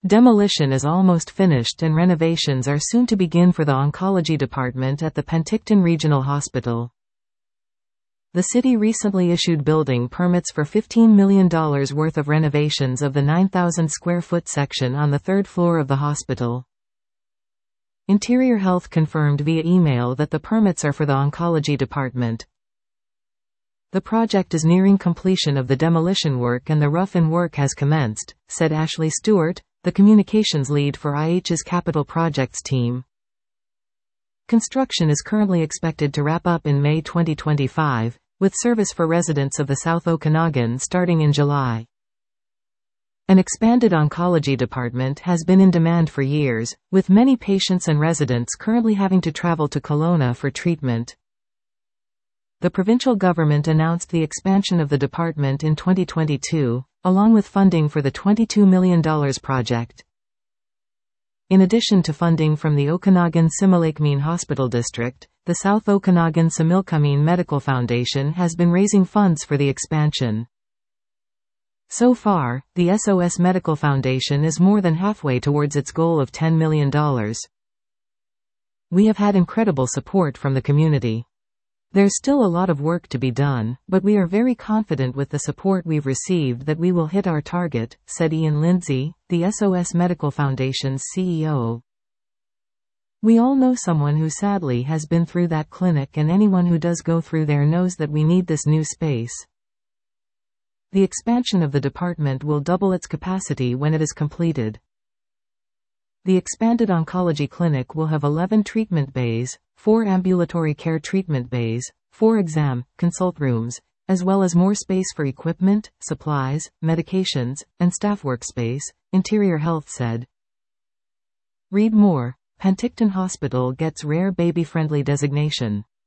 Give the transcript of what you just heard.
Demolition is almost finished and renovations are soon to begin for the oncology department at the Penticton Regional Hospital. The city recently issued building permits for $15 million worth of renovations of the 9,000 square foot section on the third floor of the hospital. Interior Health confirmed via email that the permits are for the oncology department. The project is nearing completion of the demolition work and the rough-in work has commenced, said Ashley Stewart, the communications lead for IH's capital projects team. Construction is currently expected to wrap up in May 2025, with service for residents of the South Okanagan starting in July. An expanded oncology department has been in demand for years, with many patients and residents currently having to travel to Kelowna for treatment. The provincial government announced the expansion of the department in 2022, along with funding for the $22 million project. In addition to funding from the Okanagan-Similkameen Hospital District, the South Okanagan-Similkameen Medical Foundation has been raising funds for the expansion. So far, the SOS Medical Foundation is more than halfway towards its goal of $10 million. We have had incredible support from the community. There's still a lot of work to be done, but we are very confident with the support we've received that we will hit our target, said Ian Lindsay, the SOS Medical Foundation's CEO. We all know someone who sadly has been through that clinic, and anyone who does go through there knows that we need this new space. The expansion of the department will double its capacity when it is completed. The expanded oncology clinic will have 11 treatment bays, 4 ambulatory care treatment bays, 4 exam, consult rooms, as well as more space for equipment, supplies, medications, and staff workspace, Interior Health said. Read more. Penticton Hospital gets rare baby-friendly designation.